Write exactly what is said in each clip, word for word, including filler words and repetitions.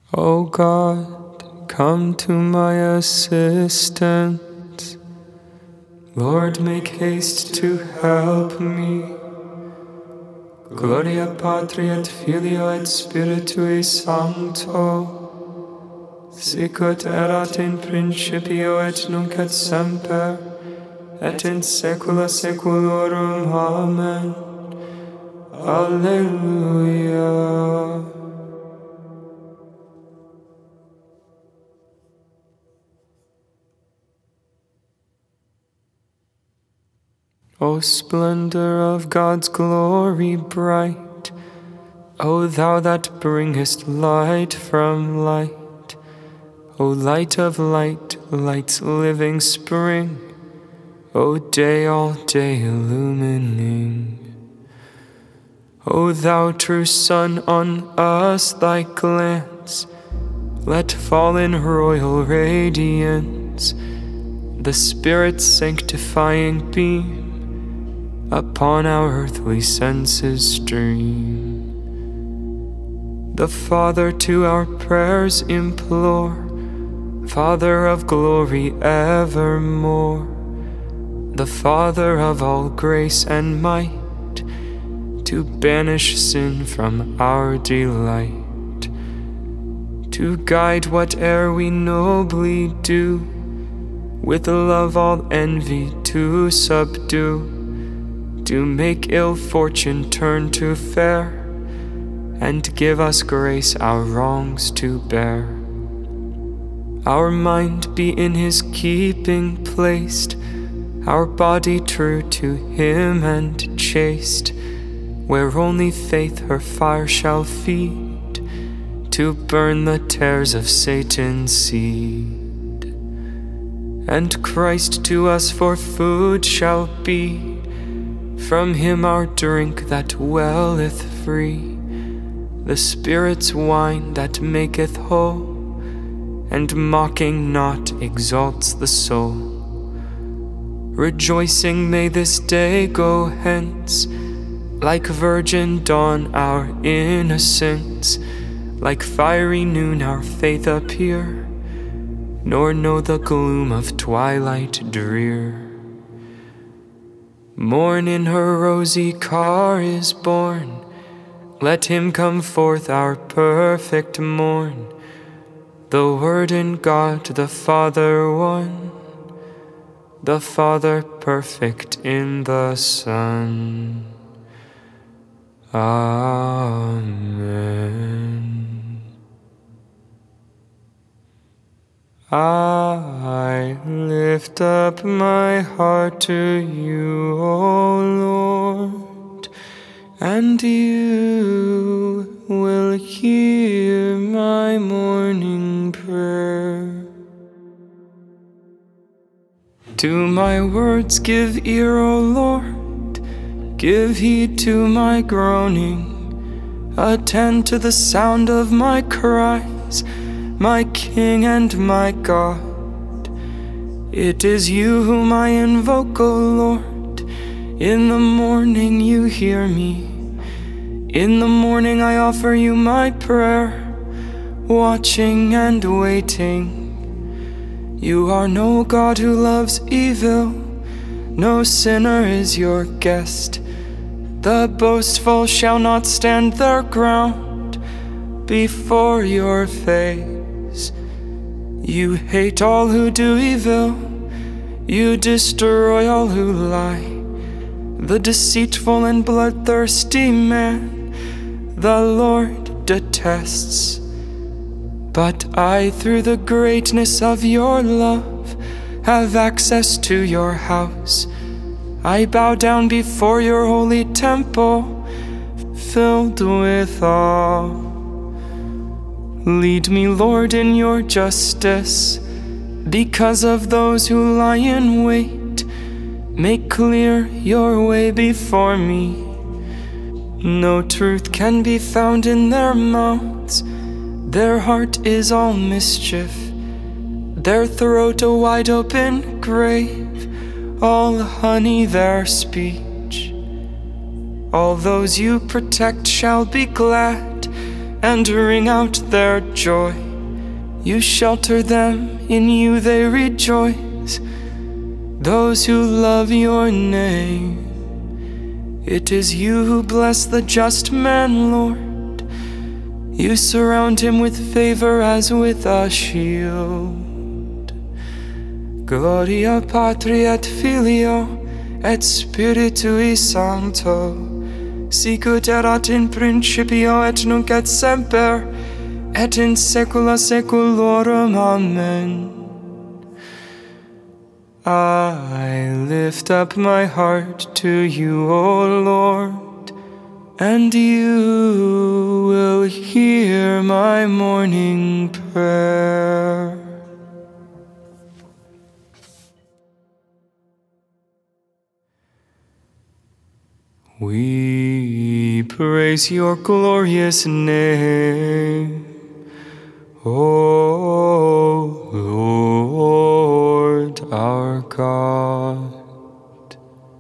O God, come to my assistance. Lord, make haste to help me. Gloria Patri et Filio et Spiritui Sancto, sicut erat in principio et nunc et semper, et in saecula saeculorum. Amen. Alleluia. O splendor of God's glory bright, O thou that bringest light from light, O light of light, light's living spring, O day all day illumining. O thou true sun, on us thy glance let fall in royal radiance, the Spirit's sanctifying beam upon our earthly senses stream. The Father to our prayers implore, Father of glory evermore, the Father of all grace and might, to banish sin from our delight, to guide whate'er we nobly do, with love all envy to subdue, to make ill fortune turn to fair, and give us grace our wrongs to bear. Our mind be in his keeping placed, our body true to him and chaste, where only faith her fire shall feed, to burn the tares of Satan's seed. And Christ to us for food shall be, from him our drink that welleth free, the Spirit's wine that maketh whole, and mocking not exalts the soul. Rejoicing may this day go hence, like virgin dawn our innocence, like fiery noon our faith appear, nor know the gloom of twilight drear. Morn in her rosy car is born, let him come forth our perfect morn, the Word in God the Father one, the Father perfect in the Son. Amen. I lift up my heart to you, O Lord, and you will hear my morning prayer. To my words give ear, O Lord, give heed to my groaning, attend to the sound of my cries, my King and my God. It is you whom I invoke, O Lord. In the morning you hear me. In the morning I offer you my prayer, watching and waiting. You are no God who loves evil, no sinner is your guest. The boastful shall not stand their ground before your face. You hate all who do evil, you destroy all who lie. The deceitful and bloodthirsty man the Lord detests. But I, through the greatness of your love, have access to your house. I bow down before your holy temple, filled with awe. Lead me, Lord, in your justice, because of those who lie in wait. Make clear your way before me. No truth can be found in their mouths. Their heart is all mischief, their throat a wide open grave, all honey their speech. All those you protect shall be glad, and ring out their joy. You shelter them, in you they rejoice, those who love your name. It is you who bless the just man, Lord. You surround him with favor as with a shield. Gloria Patri et Filio et Spiritui Sancto, sicut erat in principio et nunc et semper, et in saecula saeculorum. Amen. I lift up my heart to you, O Lord, and you will hear my morning prayer. We praise your glorious name, O Lord our God.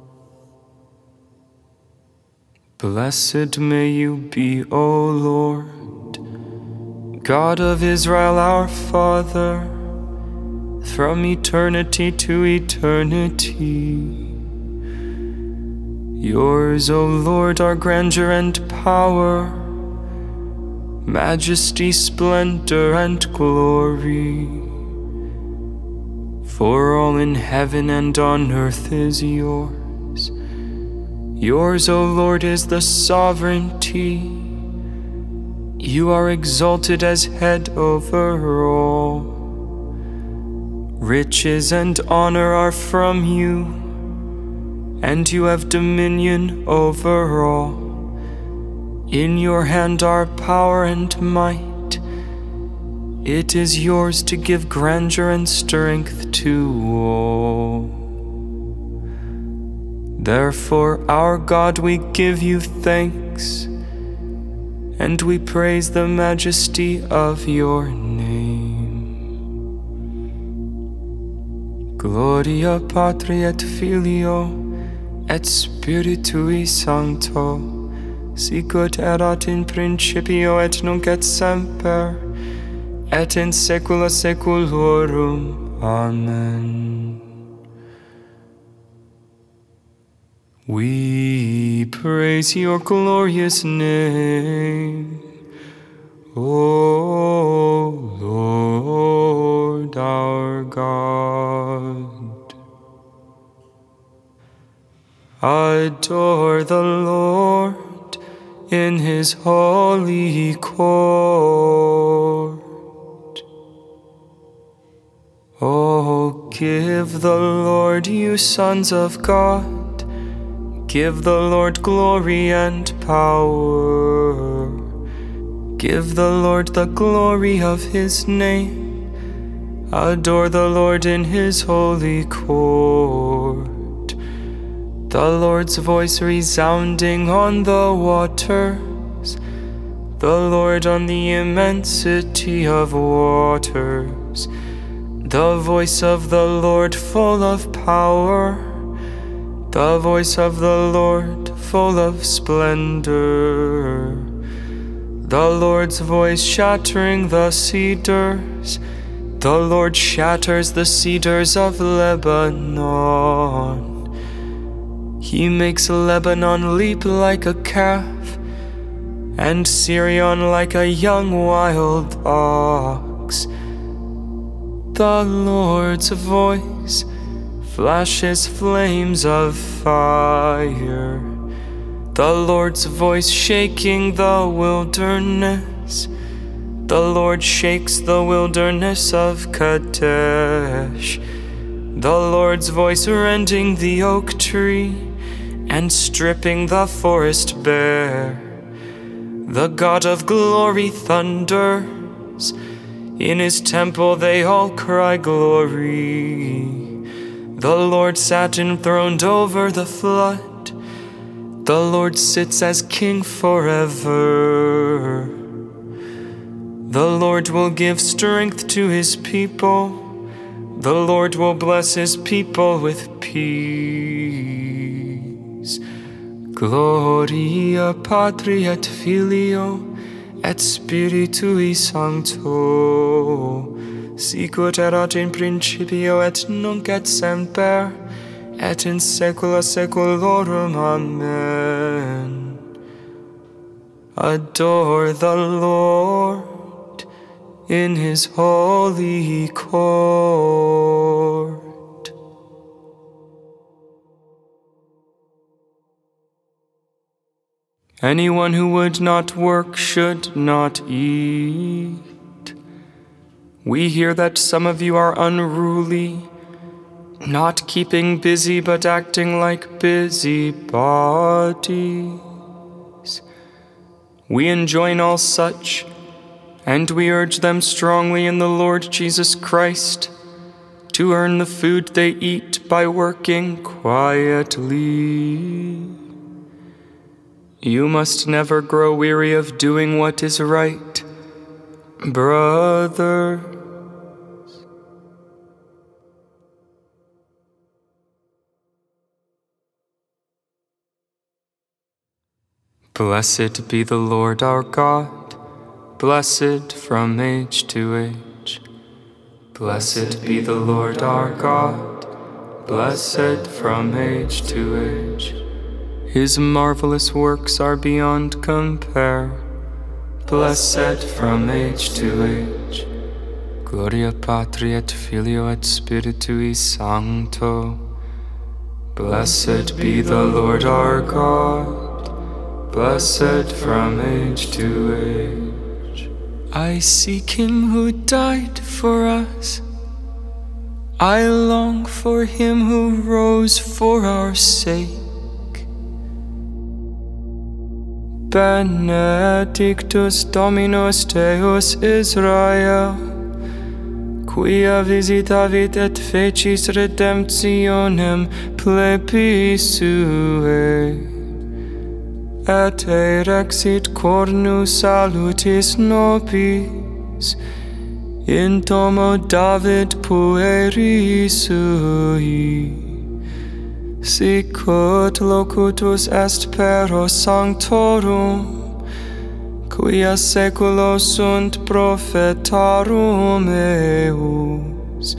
Blessed may you be, O Lord, God of Israel our Father, from eternity to eternity. Yours, O Lord, are grandeur and power, majesty, splendor, and glory. For all in heaven and on earth is yours. Yours, O Lord, is the sovereignty. You are exalted as head over all. Riches and honor are from you, and you have dominion over all. In your hand are power and might. It is yours to give grandeur and strength to all. Therefore, our God, we give you thanks, and we praise the majesty of your name. Gloria Patri et Filio et Spiritui Sancto, sicut erat in principio et nunc et semper, et in saecula saeculorum. Amen. We praise your glorious name, O Lord our God. Adore the Lord in his holy court. Oh, give the Lord, you sons of God, give the Lord glory and power. Give the Lord the glory of his name. Adore the Lord in his holy court. The Lord's voice resounding on the waters, the Lord on the immensity of waters, the voice of the Lord full of power, the voice of the Lord full of splendor, the Lord's voice shattering the cedars. The Lord shatters the cedars of Lebanon. He makes Lebanon leap like a calf, and Sirion like a young wild ox. The Lord's voice flashes flames of fire. The Lord's voice shaking the wilderness. The Lord shakes the wilderness of Kadesh. The Lord's voice rending the oak tree and stripping the forest bare. The God of glory thunders. In his temple they all cry glory. The Lord sat enthroned over the flood. The Lord sits as king forever. The Lord will give strength to his people. The Lord will bless his people with peace. Gloria Patri et Filio et Spiritui Sancto, sicut erat in principio et nunc et semper, et in saecula saeculorum. Amen. Adore the Lord in his holy court. Anyone who would not work should not eat. We hear that some of you are unruly, not keeping busy but acting like busybodies. We enjoin all such, and we urge them strongly in the Lord Jesus Christ to earn the food they eat by working quietly. You must never grow weary of doing what is right, brother. Blessed be the Lord our God, blessed from age to age. Blessed be the Lord our God, blessed from age to age. His marvelous works are beyond compare, blessed from age to age. Gloria Patri et Filio et Spiritui Sancto. Blessed be the Lord our God, blessed from age to age. I seek him who died for us. I long for him who rose for our sake. Benedictus Dominus Deus Israel, quia visitavit et fecis redemptionem plebis suae, et erexit cornus salutis nobis in domo David pueri sui. Sicut locutus est pero sanctorum, quia saeculo sunt prophetarum eus.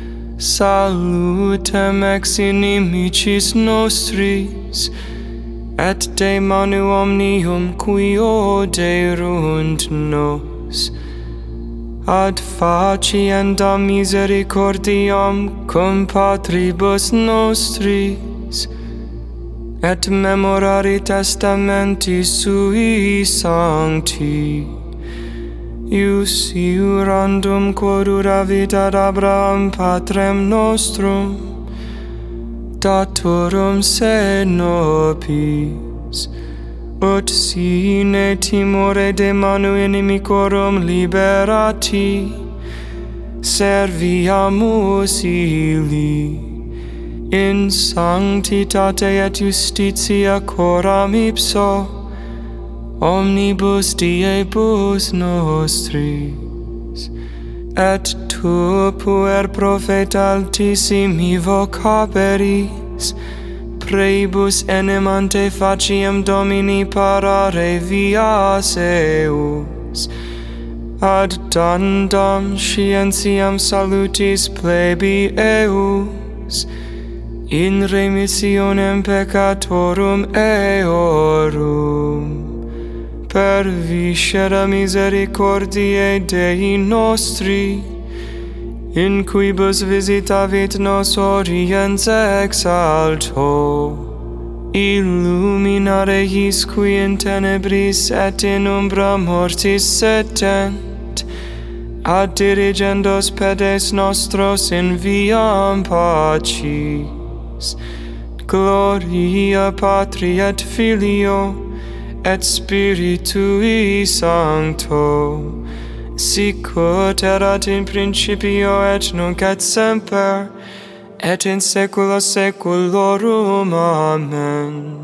Salutem ex inimicis nostris, et de manu omnium qui oderunt nos. Ad faciendam misericordiam cum patribus nostris, et memorari testamenti sui sancti, ius iurandum quod uravit ad Abraham patrem nostrum, datorum se nobis, ut sine timore de manu inimicorum liberati, serviamus illi, in sanctitate et justitia coram ipso, omnibus diebus nostris. Et tu puer profeta altissimi vocaberis, praebus enim ante faciem Domini parare vias eus, ad tandam scientiam salutis plebi eus, in remissionem peccatorum eorum, per viscera misericordiae Dei nostri, in quibus visitavit nos oriens ex alto, illuminare his qui in tenebris et in umbra mortis setent, ad dirigendos pedes nostros in viam pacis. Gloria Patri et Filio et Spiritui Sancto, sicut erat in principio et nunc et semper, et in saecula saeculorum. Amen.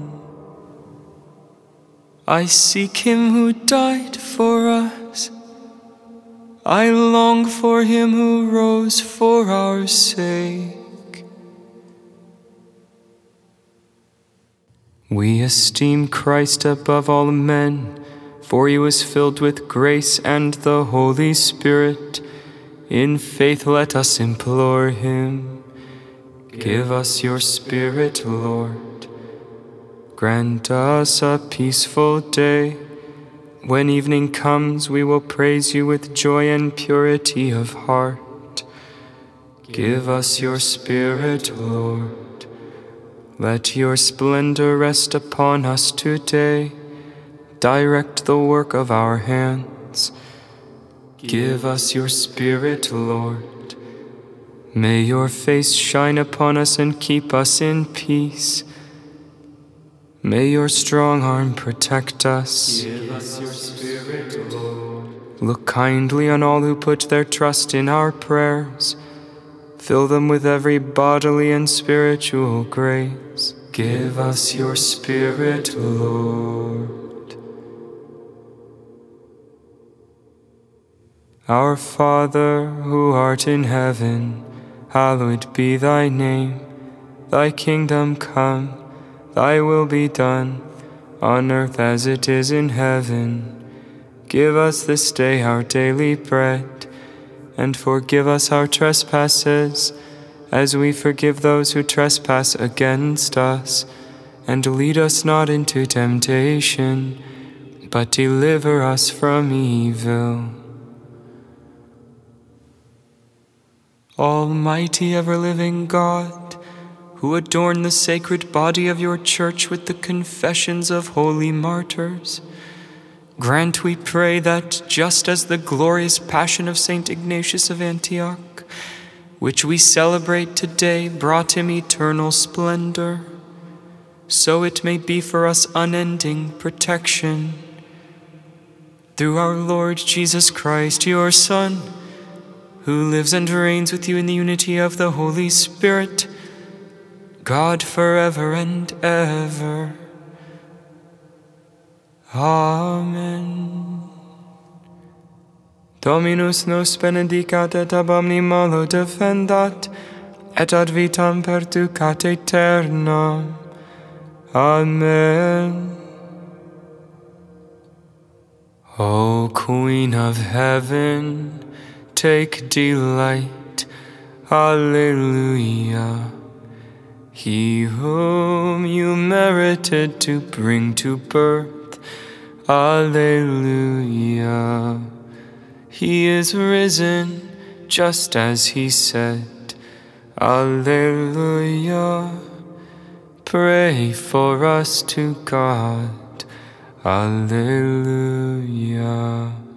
I seek him who died for us. I long for him who rose for our sake. We esteem Christ above all men, For he was filled with grace and the Holy Spirit. In faith let us implore him. Give us your Spirit, Lord. Grant us a peaceful day. When evening comes, we will praise you with joy and purity of heart. Give us your Spirit, Lord. Let your splendor rest upon us today. Direct the work of our hands. Give us your Spirit, Lord. May your face shine upon us and keep us in peace. May your strong arm protect us. Give us your Spirit, Lord. Look kindly on all who put their trust in our prayers. Fill them with every bodily and spiritual grace. Give us your Spirit, Lord. Our Father, who art in heaven, hallowed be thy name. Thy kingdom come, thy will be done, on earth as it is in heaven. Give us this day our daily bread, and forgive us our trespasses, as we forgive those who trespass against us. And lead us not into temptation, but deliver us from evil. Almighty ever-living God, who adorn the sacred body of your church with the confessions of holy martyrs, grant, we pray, that just as the glorious passion of Saint Ignatius of Antioch, which we celebrate today, brought him eternal splendor, so it may be for us unending protection. Through our Lord Jesus Christ, your Son, who lives and reigns with you in the unity of the Holy Spirit, God forever and ever. Amen. Dominus nos benedicat et ab omni malo defendat, et ad vitam perducat aeternam. Amen. O Queen of Heaven, take delight, Alleluia. He whom you merited to bring to birth, Alleluia. He is risen, just as he said, Alleluia. Pray for us to God, Alleluia.